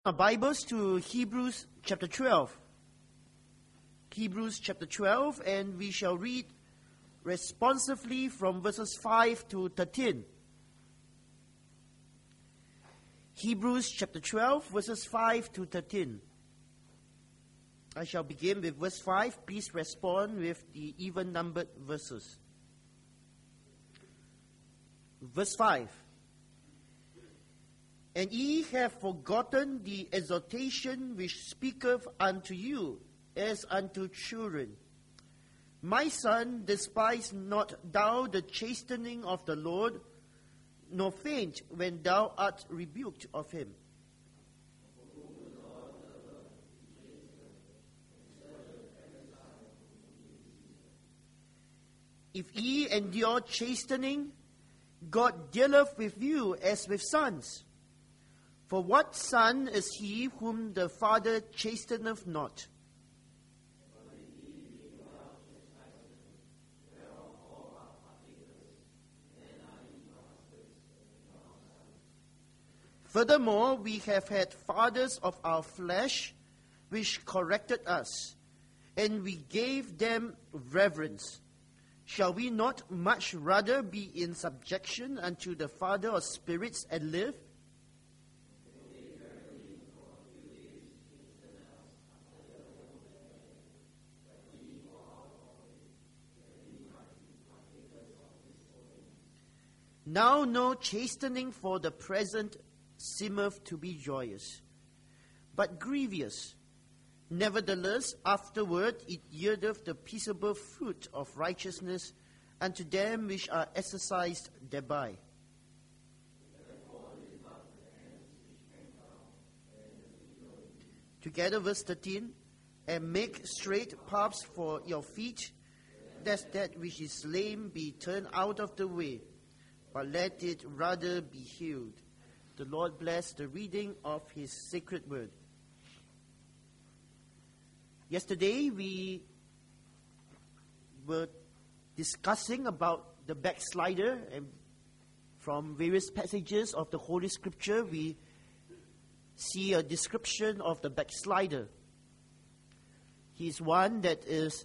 Our Bibles to Hebrews chapter 12. Hebrews chapter 12, and we shall read responsively from verses 5 to 13. Hebrews chapter 12, verses 5 to 13. I shall begin with verse 5. Please respond with the even-numbered verses. Verse 5. And ye have forgotten the exhortation which speaketh unto you as unto children. My son, despise not thou the chastening of the Lord, nor faint when thou art rebuked of him. If ye endure chastening, God dealeth with you as with sons. For what son is he whom the Father chasteneth not? Furthermore, we have had fathers of our flesh which corrected us, and we gave them reverence. Shall we not much rather be in subjection unto the Father of spirits and live? Now no chastening for the present seemeth to be joyous, but grievous. Nevertheless, afterward it yieldeth the peaceable fruit of righteousness unto them which are exercised thereby. Together, verse 13, and make straight paths for your feet, lest that which is lame be turned out of the way, but let it rather be healed. The Lord bless the reading of His sacred word. Yesterday we were discussing about the backslider, and from various passages of the Holy Scripture we see a description of the backslider. He is one that is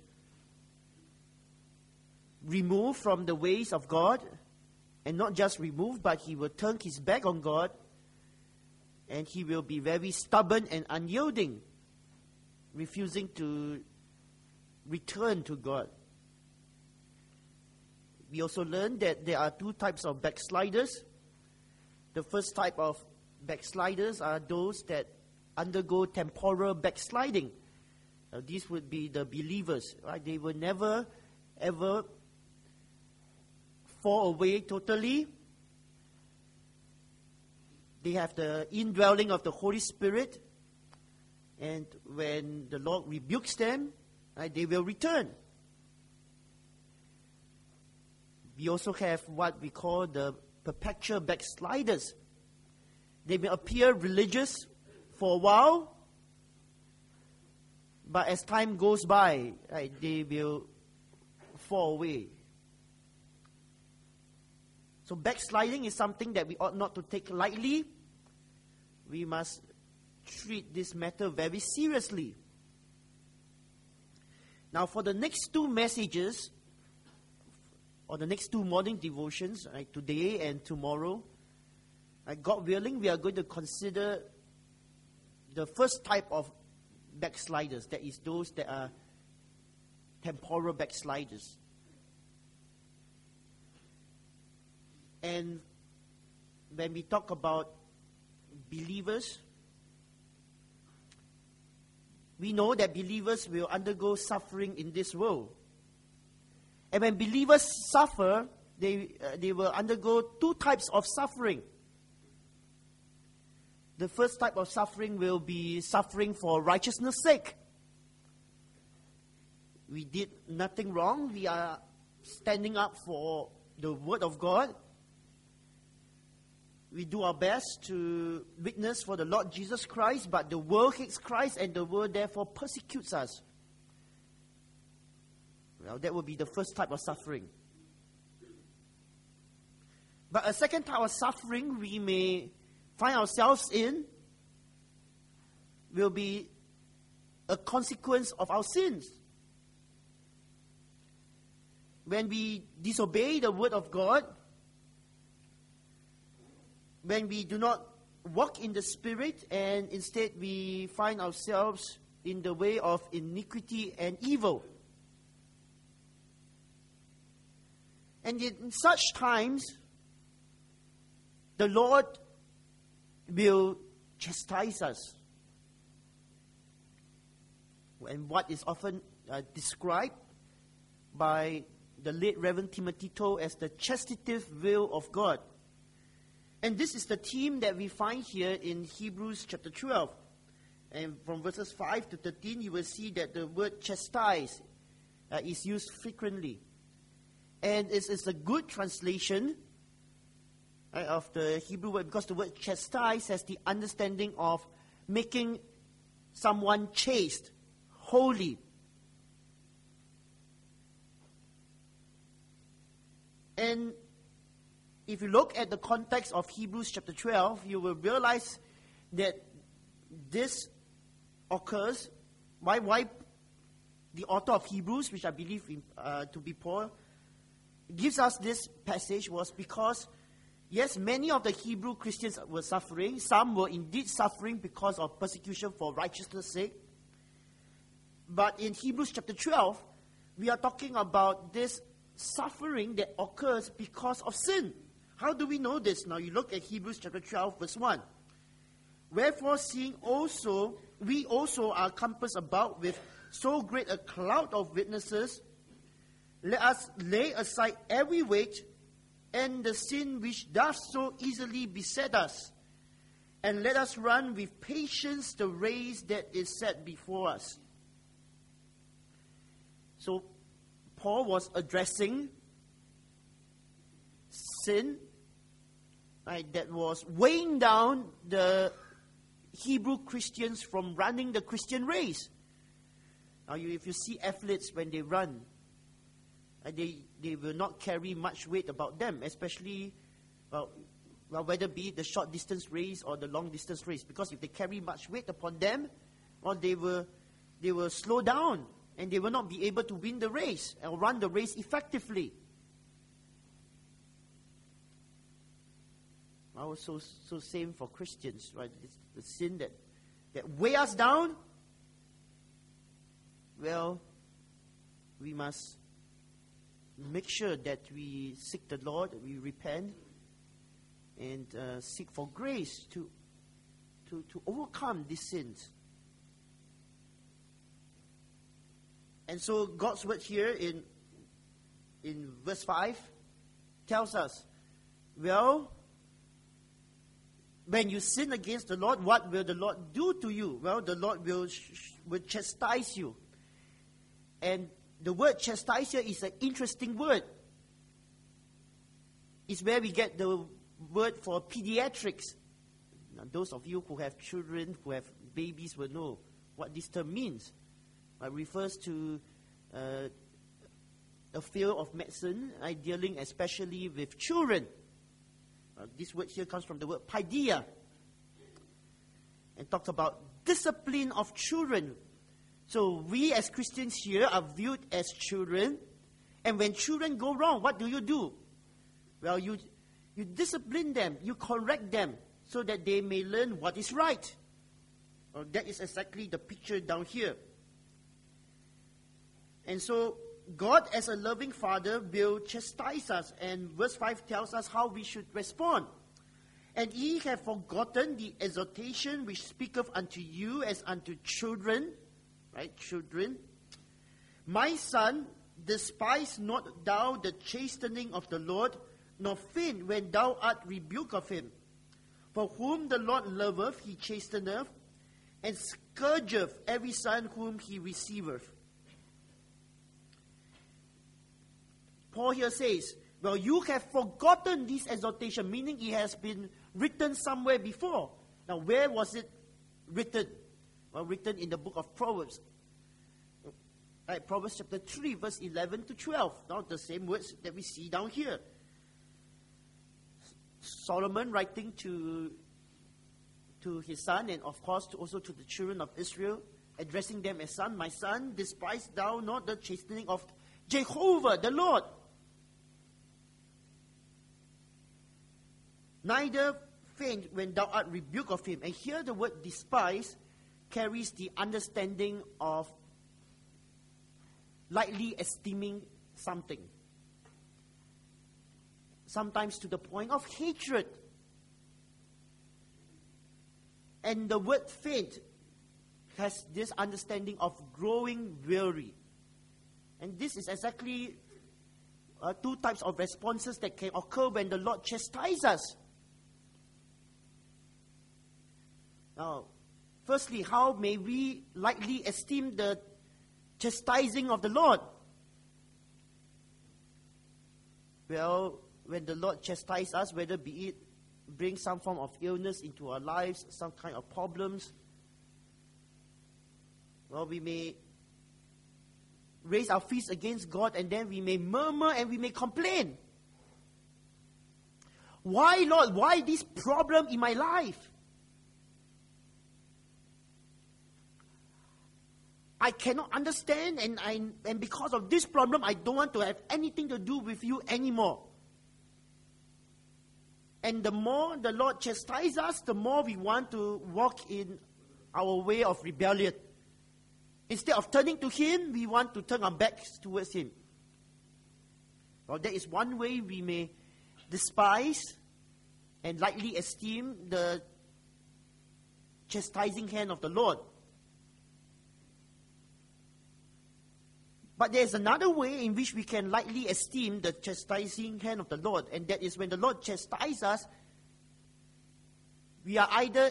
removed from the ways of God. And not just removed, but he will turn his back on God, and he will be very stubborn and unyielding, refusing to return to God. We also learned that there are two types of backsliders. The first type of backsliders are those that undergo temporal backsliding. These would be the believers, right? They will never, ever fall away totally. They have the indwelling of the Holy Spirit, and when the Lord rebukes them, they will return. We also have what we call the perpetual backsliders. They may appear religious for a while, but as time goes by, they will fall away. So backsliding is something that we ought not to take lightly. We must treat this matter very seriously. Now for the next two messages, or the next two morning devotions, today and tomorrow, God willing, we are going to consider the first type of backsliders, that is those that are temporal backsliders. And when we talk about believers, we know that believers will undergo suffering in this world. And when believers suffer, they will undergo two types of suffering. The first type of suffering will be suffering for righteousness' sake. We did nothing wrong. We are standing up for the Word of God. We do our best to witness for the Lord Jesus Christ, but the world hates Christ and the world therefore persecutes us. Well, that would be the first type of suffering. But a second type of suffering we may find ourselves in will be a consequence of our sins. When we disobey the word of God, when we do not walk in the Spirit, and instead we find ourselves in the way of iniquity and evil. And in such times, the Lord will chastise us. And what is often described by the late Reverend Timothy Toh as the chastitive will of God. And this is the theme that we find here in Hebrews chapter 12. And from verses 5 to 13, you will see that the word chastise is used frequently. And it's a good translation of the Hebrew word, because the word chastise has the understanding of making someone chaste, holy. And if you look at the context of Hebrews chapter 12, you will realize that this occurs. Why the author of Hebrews, which I believe to be Paul, gives us this passage was because, yes, many of the Hebrew Christians were suffering. Some were indeed suffering because of persecution for righteousness' sake. But in Hebrews chapter 12, we are talking about this suffering that occurs because of sin. How do we know this? Now you look at Hebrews chapter 12, verse 1. Wherefore, seeing also, we also are compassed about with so great a cloud of witnesses, let us lay aside every weight and the sin which doth so easily beset us, and let us run with patience the race that is set before us. So, Paul was addressing sin, right, that was weighing down the Hebrew Christians from running the Christian race. Now, if you see athletes when they run, they will not carry much weight about them, especially whether be it the short distance race or the long distance race. Because if they carry much weight upon them, they will slow down and they will not be able to win the race or run the race effectively. So same for Christians, right? It's the sin that weigh us down. Well, we must make sure that we seek the Lord, we repent, and seek for grace to overcome these sins. And so God's word here in verse 5 tells us, well, when you sin against the Lord, what will the Lord do to you? Well, the Lord will chastise you. And the word chastise here is an interesting word. It's where we get the word for pediatrics. Now, those of you who have children, who have babies, will know what this term means. It refers to a field of medicine dealing especially with children. This word here comes from the word paideia, and talks about discipline of children. So we as Christians here are viewed as children, and when children go wrong, what do? Well, you discipline them, you correct them, so that they may learn what is right. Well, that is exactly the picture down here. And so God, as a loving Father, will chastise us. And verse 5 tells us how we should respond. And ye have forgotten the exhortation which speaketh unto you as unto children. Right, children. My son, despise not thou the chastening of the Lord, nor faint when thou art rebuked of him. For whom the Lord loveth, he chasteneth, and scourgeth every son whom he receiveth. Paul here says, well, you have forgotten this exhortation, meaning it has been written somewhere before. Now, where was it written? Well, written in the book of Proverbs. Right, Proverbs chapter 3, verse 11 to 12. Now, the same words that we see down here. Solomon writing to to his son, and of course also to the children of Israel, addressing them as son. My son, despise thou not the chastening of Jehovah, the Lord. Neither faint when thou art rebuked of him. And here the word despise carries the understanding of lightly esteeming something. Sometimes to the point of hatred. And the word faint has this understanding of growing weary. And this is exactly two types of responses that can occur when the Lord chastises us. Now, firstly, how may we lightly esteem the chastising of the Lord? Well, when the Lord chastises us, whether be it bring some form of illness into our lives, some kind of problems, well, we may raise our fists against God, and then we may murmur and we may complain. Why, Lord? Why this problem in my life? I cannot understand, and because of this problem, I don't want to have anything to do with you anymore. And the more the Lord chastises us, the more we want to walk in our way of rebellion. Instead of turning to Him, we want to turn our backs towards Him. Well, that is one way we may despise and lightly esteem the chastising hand of the Lord. But there is another way in which we can lightly esteem the chastising hand of the Lord, and that is when the Lord chastises us, we are either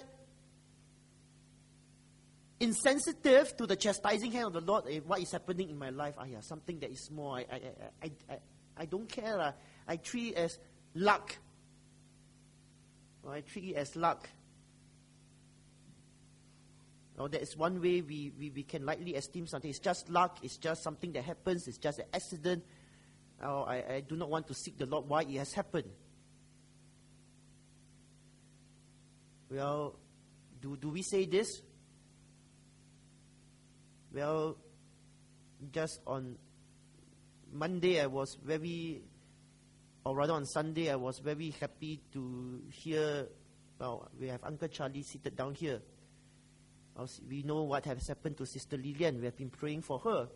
insensitive to the chastising hand of the Lord. What is happening in my life? Something that is small. I don't care. I treat it as luck. I treat it as luck. Now, that is one way we can lightly esteem something. It's just luck. It's just something that happens. It's just an accident. I do not want to seek the Lord why it has happened. Well, do we say this? Well, just on Monday on Sunday, I was very happy to hear, we have Uncle Charlie seated down here. We know what has happened to Sister Lillian. We have been praying for her.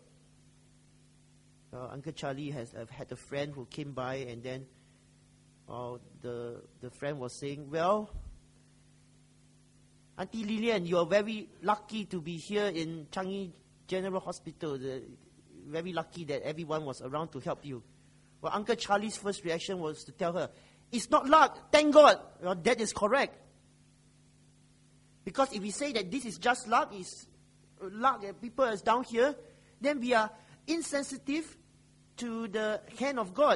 Uncle Charlie has had a friend who came by, and then the friend was saying, well, Auntie Lillian, you are very lucky to be here in Changi General Hospital. Very lucky that everyone was around to help you. Well, Uncle Charlie's first reaction was to tell her, it's not luck, thank God. Well, that is correct. Because if we say that this is just luck, is luck that people is down here, then we are insensitive to the hand of God.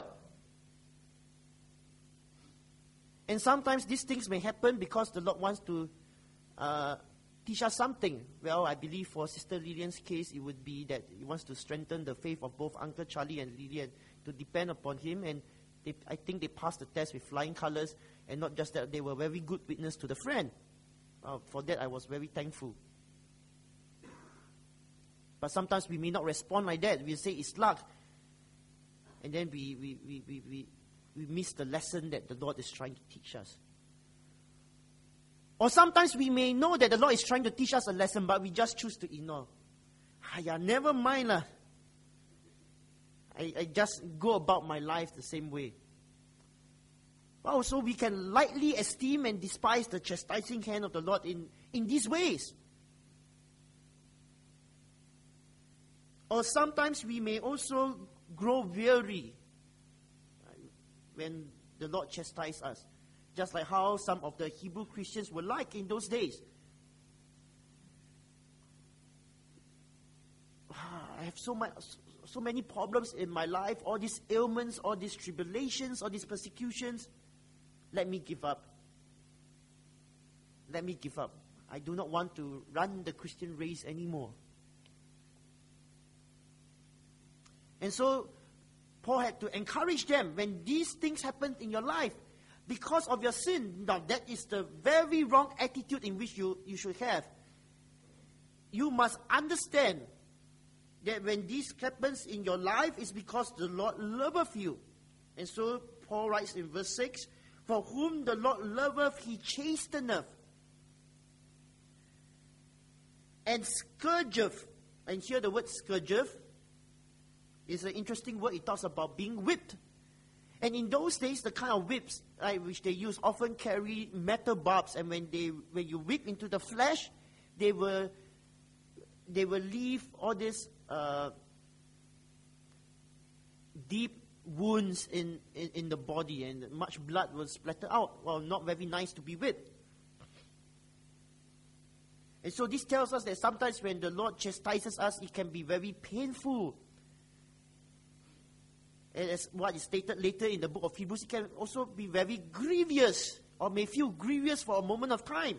And sometimes these things may happen because the Lord wants to teach us something. Well, I believe for Sister Lillian's case, it would be that He wants to strengthen the faith of both Uncle Charlie and Lillian to depend upon Him. And I think they passed the test with flying colors, and not just that, they were very good witness to the friend. For that, I was very thankful. But sometimes we may not respond like that. We say it's luck. And then we miss the lesson that the Lord is trying to teach us. Or sometimes we may know that the Lord is trying to teach us a lesson, but we just choose to ignore. Never mind lah. I just go about my life the same way. Well, so we can lightly esteem and despise the chastising hand of the Lord in these ways. Or sometimes we may also grow weary when the Lord chastises us. Just like how some of the Hebrew Christians were like in those days. I have so many problems in my life, all these ailments, all these tribulations, all these persecutions. Let me give up. Let me give up. I do not want to run the Christian race anymore. And so, Paul had to encourage them, when these things happen in your life, because of your sin. Now, that is the very wrong attitude in which you should have. You must understand that when this happens in your life, it's because the Lord loveth you. And so Paul writes in verse 6, for whom the Lord loveth, he chasteneth, and scourgeth. And here the word scourgeth is an interesting word. It talks about being whipped. And in those days, the kind of whips which they use often carry metal barbs. And when you whip into the flesh, they will leave all these deep wounds in the body, and much blood will splatter out. Well, not very nice to be whipped. And so this tells us that sometimes when the Lord chastises us, it can be very painful. And as what is stated later in the book of Hebrews, it can also be very grievous, or may feel grievous for a moment of time.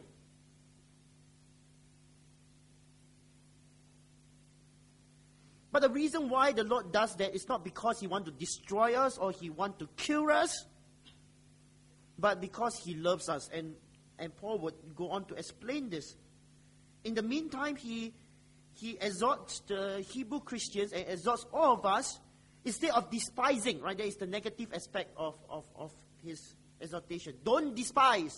But the reason why the Lord does that is not because He wants to destroy us or He wants to kill us, but because He loves us. And Paul would go on to explain this. In the meantime, he exhorts the Hebrew Christians and exhorts all of us, instead of despising, right? There is the negative aspect of his exhortation. Don't despise.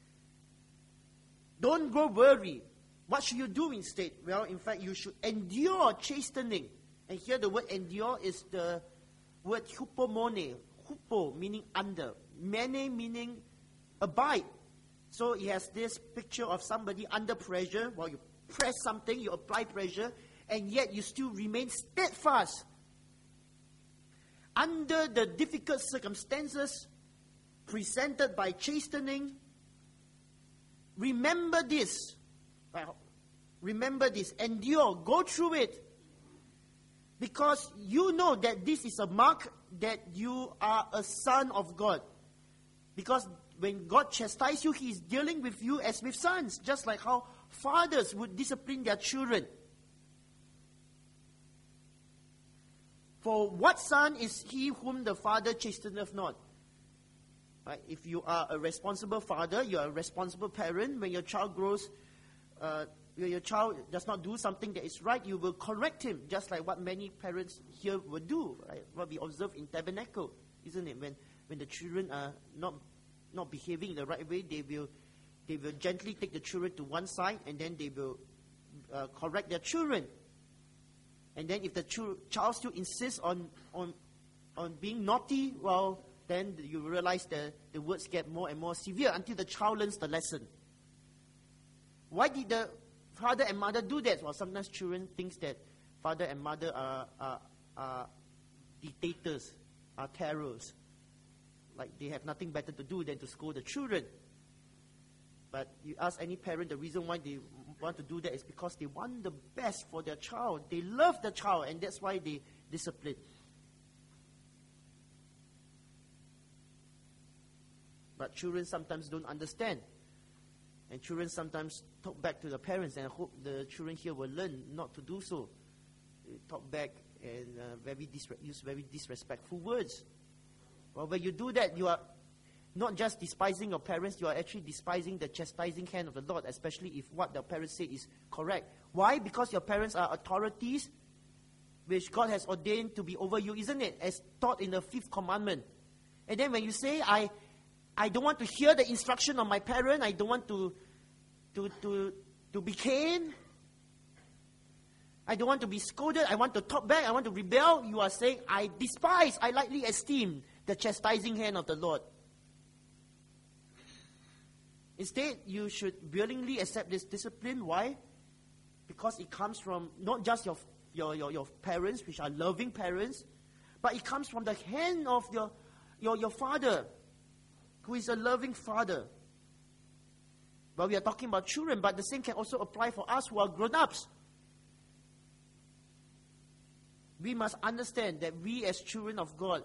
Don't grow weary. What should you do instead? Well, in fact, you should endure chastening. And here the word endure is the word hupomone. Hupo meaning under. Mene meaning abide. So he has this picture of somebody under pressure. While you press something, you apply pressure, and yet you still remain steadfast. Under the difficult circumstances presented by chastening, remember this. Remember this. Endure. Go through it. Because you know that this is a mark that you are a son of God. Because when God chastises you, He is dealing with you as with sons. Just like how fathers would discipline their children. For what son is he whom the father chasteneth not? Right? If you are a responsible father, you are a responsible parent. When your child grows, when your child does not do something that is right, you will correct him, just like what many parents here will do. Right? What we observe in Tabernacle, isn't it? When the children are not behaving in the right way, they will gently take the children to one side, and then they will correct their children. And then if the child still insists on being naughty, well, then you realize that the words get more and more severe until the child learns the lesson. Why did the father and mother do that? Well, sometimes children think that father and mother are dictators, are terrors. Like they have nothing better to do than to scold the children. But you ask any parent, the reason why they want to do that is because they want the best for their child. They love the child, and that's why they discipline. But children sometimes don't understand. And children sometimes talk back to the parents, and I hope the children here will learn not to do so. They talk back and use very disrespectful words. Well, when you do that, you are not just despising your parents, you are actually despising the chastising hand of the Lord, especially if what the parents say is correct. Why? Because your parents are authorities which God has ordained to be over you, isn't it? As taught in the 5th commandment. And then when you say, I don't want to hear the instruction of my parent, I don't want to be caned, I don't want to be scolded, I want to talk back, I want to rebel, you are saying, I despise, I lightly esteem the chastising hand of the Lord. Instead, you should willingly accept this discipline. Why? Because it comes from not just your parents, which are loving parents, but it comes from the hand of your father, who is a loving father. Well, we are talking about children, but the same can also apply for us who are grown-ups. We must understand that we as children of God,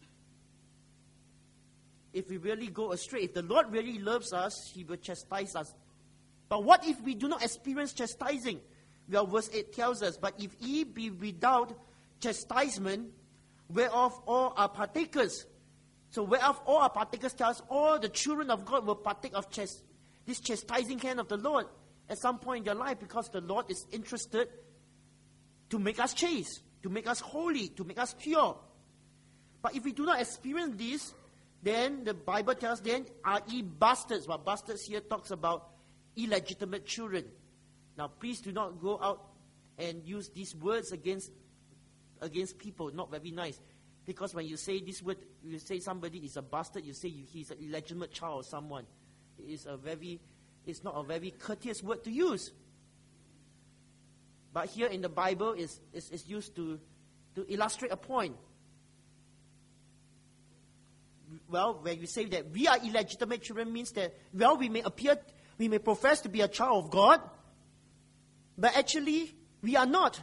if we really go astray, if the Lord really loves us, He will chastise us. But what if we do not experience chastising? Well, verse 8 tells us, but if ye be without chastisement, whereof all are partakers, So whereof all our partakers tell us, all the children of God will partake of this chastising hand of the Lord at some point in their life, because the Lord is interested to make us chaste, to make us holy, to make us pure. But if we do not experience this, then the Bible tells, then are ye bastards. Well, bastards here talks about illegitimate children. Now, please do not go out and use these words against people. Not very nice. Because when you say this word, you say somebody is a bastard, you say he's an illegitimate child of someone. It's not a very courteous word to use. But here in the Bible, it's used to illustrate a point. Well, when you say that we are illegitimate children, means that, well, we may profess to be a child of God, but actually, we are not.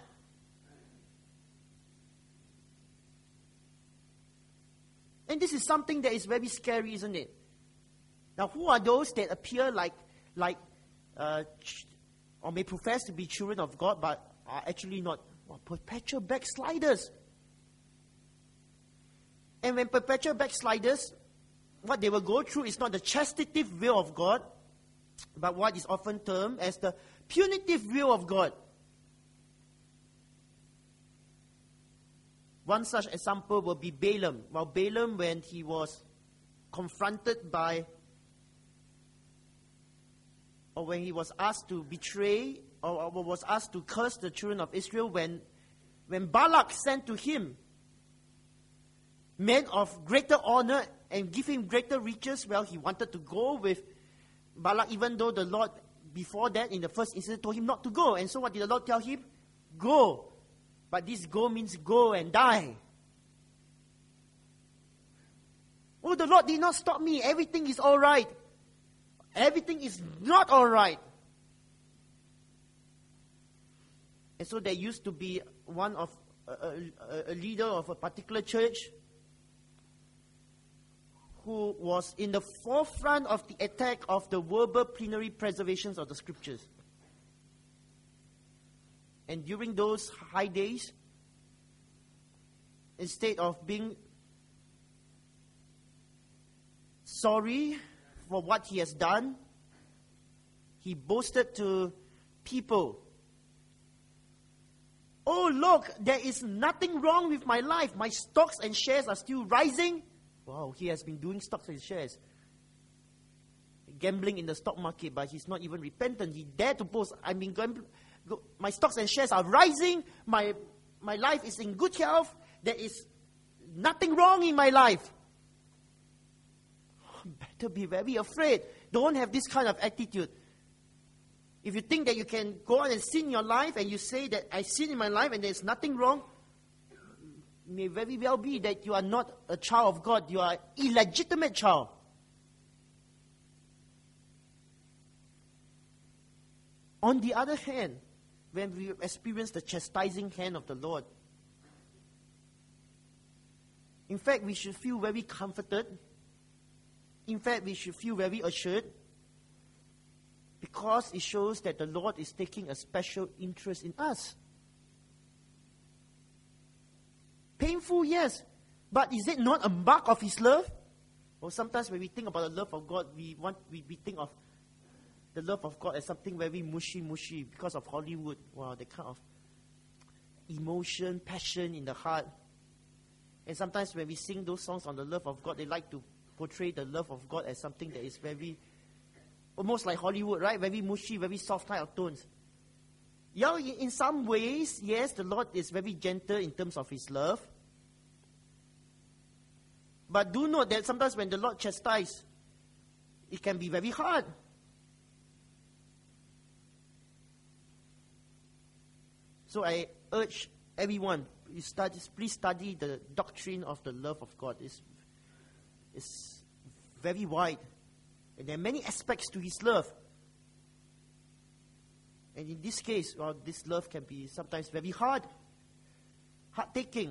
And this is something that is very scary, isn't it? Now, who are those that appear or may profess to be children of God, but are actually not? Well, perpetual backsliders. And when perpetual backsliders, what they will go through is not the chastitive will of God, but what is often termed as the punitive will of God. One such example will be Balaam. Well, Balaam, when he was confronted by, or when he was asked to betray, or was asked to curse the children of Israel, when Balak sent to him men of greater honor and give him greater riches, well, he wanted to go with Balak, even though the Lord, before that, in the first incident, told him not to go. And so what did the Lord tell him? Go. But this go means go and die. Oh, the Lord did not stop me. Everything is all right. Everything is not all right. And so there used to be one of a leader of a particular church who was in the forefront of the attack of the verbal plenary preservations of the scriptures. And during those high days, instead of being sorry for what he has done, he boasted to people, "Oh, look, there is nothing wrong with my life. My stocks and shares are still rising." Wow, he has been doing stocks and shares, gambling in the stock market, but he's not even repentant. He dared to boast, my stocks and shares are rising. My life is in good health. There is nothing wrong in my life. Better be very afraid. Don't have this kind of attitude. If you think that you can go on and sin in your life, and you say that I sin in my life and there's nothing wrong, it may very well be that you are not a child of God. You are an illegitimate child. On the other hand, when we experience the chastising hand of the Lord, in fact, we should feel very comforted. In fact, we should feel very assured, because it shows that the Lord is taking a special interest in us. Painful, yes, but is it not a mark of His love? Well, sometimes when we think about the love of God, we think of the love of God as something very mushy because of Hollywood. Wow, the kind of emotion, passion in the heart. And sometimes when we sing those songs on the love of God, they like to portray the love of God as something that is very, almost like Hollywood, right? Very mushy, very soft type of tones. Yeah, in some ways, yes, the Lord is very gentle in terms of His love. But do note that sometimes when the Lord chastises, it can be very hard. So I urge everyone, please study the doctrine of the love of God. It's very wide. And there are many aspects to His love. And in this case, this love can be sometimes very hard-taking.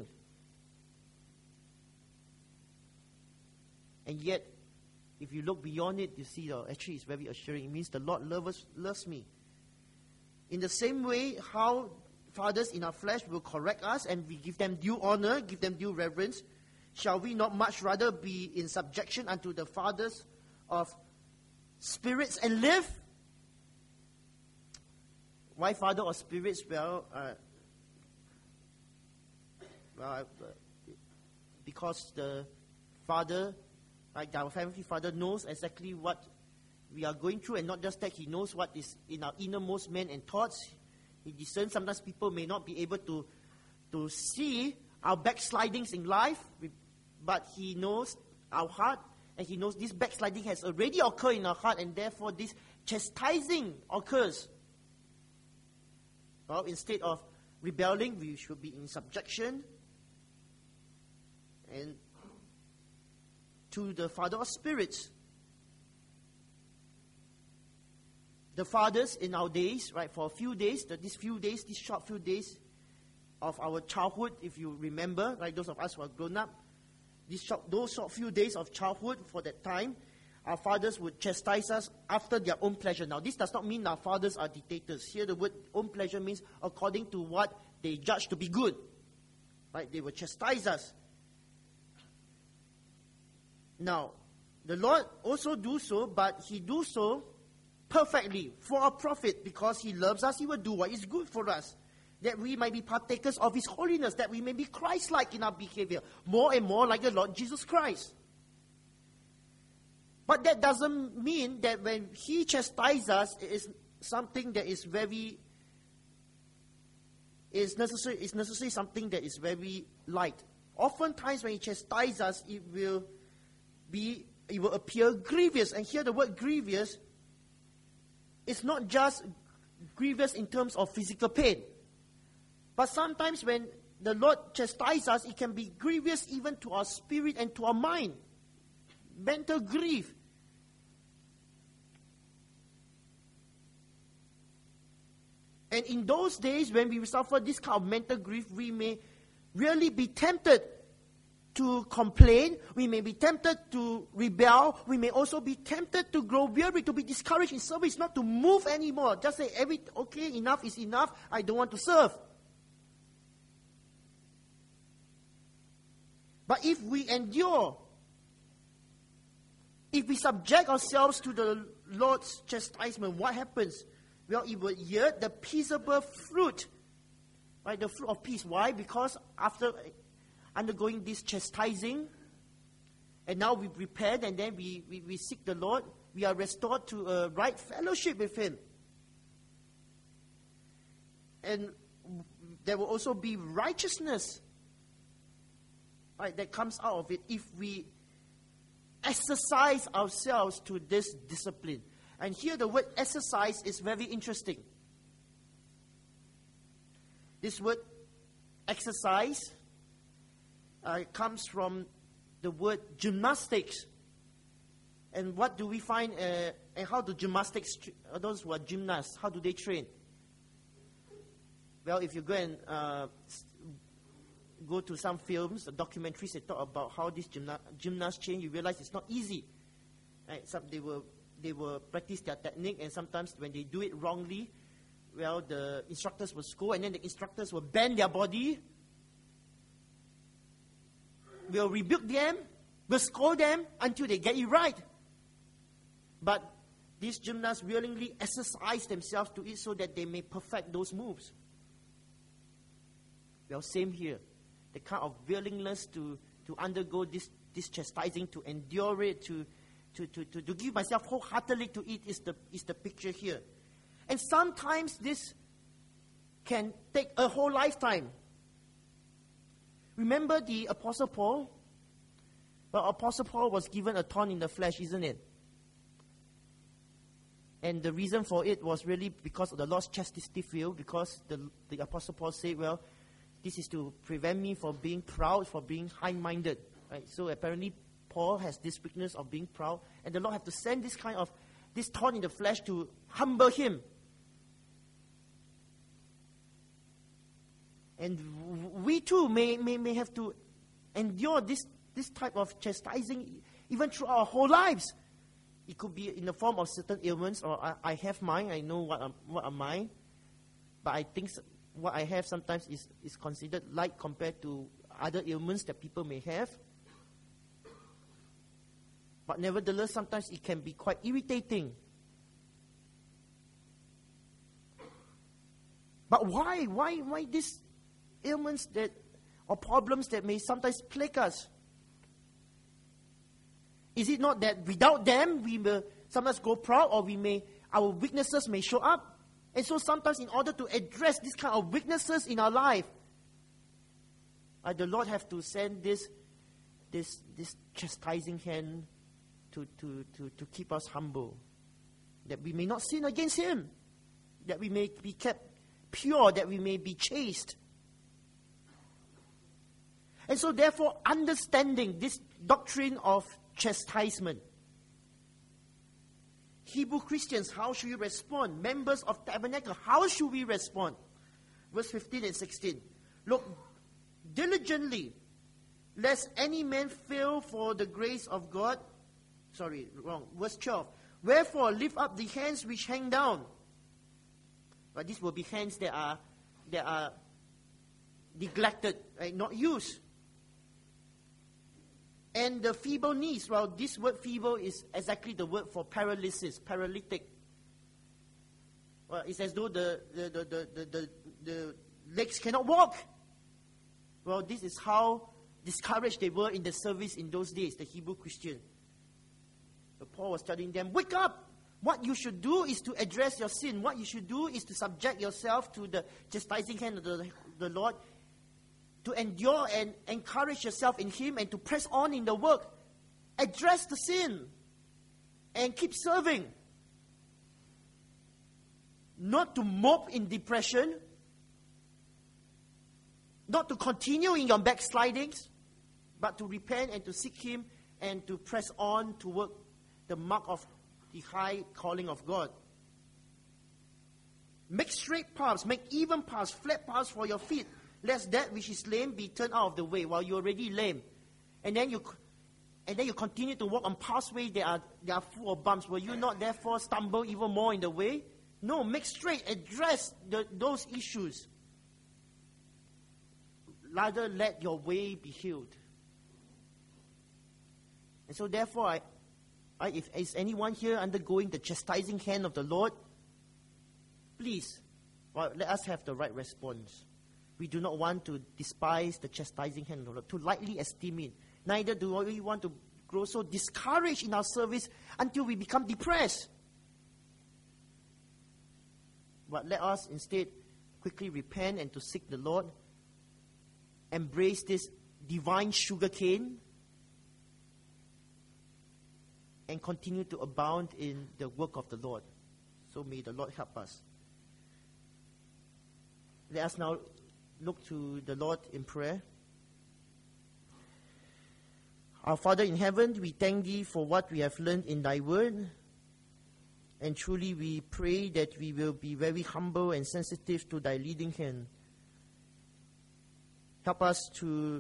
And yet, if you look beyond it, you see, actually it's very assuring. It means the Lord loves me. In the same way, how fathers in our flesh will correct us and we give them due honor, give them due reverence, shall we not much rather be in subjection unto the fathers of spirits and live? Why father of spirits? Because the Father, like our Heavenly Father, knows exactly what we are going through, and not just that, He knows what is in our innermost man and thoughts. He discerns. Sometimes people may not be able to see our backslidings in life, but He knows our heart, and He knows this backsliding has already occurred in our heart, and therefore this chastising occurs. Well, instead of rebelling, we should be in subjection and to the Father of spirits. The fathers in our days, right, for a few days, these short few days of our childhood, if you remember, right, those of us who are grown up, those short few days of childhood, for that time, our fathers would chastise us after their own pleasure. Now, this does not mean our fathers are dictators. Here, the word own pleasure means according to what they judge to be good. Right? They will chastise us. Now, the Lord also do so, but He do so perfectly for our profit, because He loves us. He will do what is good for us, that we might be partakers of His holiness, that we may be Christ-like in our behavior, more and more like the Lord Jesus Christ. But that doesn't mean that when He chastises us, it is something that is necessarily something that is very light. Oftentimes when He chastises us, it will appear grievous. And here the word grievous is not just grievous in terms of physical pain. But sometimes when the Lord chastises us, it can be grievous even to our spirit and to our mind. Mental grief. And in those days, when we suffer this kind of mental grief, we may really be tempted to complain. We may be tempted to rebel. We may also be tempted to grow weary, to be discouraged in service, not to move anymore. Just say, okay, enough is enough. I don't want to serve. But if we endure, if we subject ourselves to the Lord's chastisement, what happens? Well, it will yield the peaceable fruit, right? The fruit of peace. Why? Because after undergoing this chastising, and now we repent, and then we seek the Lord, we are restored to a right fellowship with Him. And there will also be righteousness, right, that comes out of it if we exercise ourselves to this discipline. And here the word exercise is very interesting. This word exercise comes from the word gymnastics. And what do we find, and how do gymnastics, those who are gymnasts, how do they train? Well, if you go and go to some films, the documentaries, they talk about how these gymnasts train, you realize it's not easy. Right? They will practice their technique, and sometimes when they do it wrongly, well, the instructors will scold, and then the instructors will bend their body, will rebuke them, will scold them until they get it right. But these gymnasts willingly exercise themselves to it so that they may perfect those moves. Well, same here. The kind of willingness to undergo this chastising, to endure it, to give myself wholeheartedly to it is the picture here. And sometimes this can take a whole lifetime. Remember the Apostle Paul? Well, Apostle Paul was given a thorn in the flesh, isn't it? And the reason for it was really because of the Lord's chastity field, because the Apostle Paul said, well, this is to prevent me from being proud, from being high-minded. Right? So apparently Paul has this weakness of being proud, and the Lord had to send this thorn in the flesh to humble him. And we too may have to endure this type of chastising even through our whole lives. It could be in the form of certain ailments, or I have mine, I know what are mine, but I think what I have sometimes is considered light compared to other ailments that people may have. But nevertheless, sometimes it can be quite irritating. But why? Why these ailments or problems that may sometimes plague us? Is it not that without them we will sometimes go proud, or our weaknesses may show up? And so sometimes in order to address this kind of weaknesses in our life, the Lord have to send this chastising hand to keep us humble, that we may not sin against Him, that we may be kept pure, that we may be chaste. And so therefore, understanding this doctrine of chastisement, Hebrew Christians, how should we respond? Members of Tabernacle, how should we respond? Verse 15 and 16. Look diligently, lest any man fail for the grace of God. Sorry, wrong. Verse 12. Wherefore, lift up the hands which hang down. But these will be hands that are neglected, right? Not used. And the feeble knees. Well, this word feeble is exactly the word for paralysis, paralytic. Well, it's as though the legs cannot walk. Well, this is how discouraged they were in the service in those days, the Hebrew Christian. But Paul was telling them, wake up! What you should do is to address your sin. What you should do is to subject yourself to the chastising hand of the Lord, to endure and encourage yourself in Him, and to press on in the work. Address the sin and keep serving. Not to mope in depression, not to continue in your backslidings, but to repent and to seek Him and to press on to work the mark of the high calling of God. Make straight paths, make even paths, flat paths for your feet, lest that which is lame be turned out of the way while you're already lame. And then you continue to walk on pathways that are full of bumps. Will you not therefore stumble even more in the way? No, make straight, address those issues. Rather, let your way be healed. And so therefore, if is anyone here undergoing the chastising hand of the Lord, please, let us have the right response. We do not want to despise the chastising hand of the Lord, to lightly esteem it. Neither do we want to grow so discouraged in our service until we become depressed. But let us instead quickly repent and to seek the Lord, embrace this divine sugar cane, and continue to abound in the work of the Lord. So may the Lord help us. Let us now look to the Lord in prayer. Our Father in heaven, we thank Thee for what we have learned in Thy word. And truly we pray that we will be very humble and sensitive to Thy leading hand. Help us to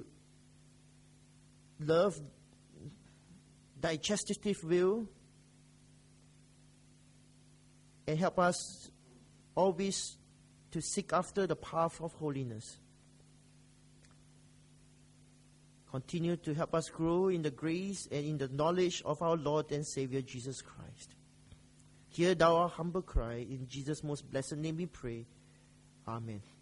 love Thy chastitive will, and help us always to seek after the path of holiness. Continue to help us grow in the grace and in the knowledge of our Lord and Savior Jesus Christ. Hear Thou our humble cry. In Jesus' most blessed name we pray. Amen.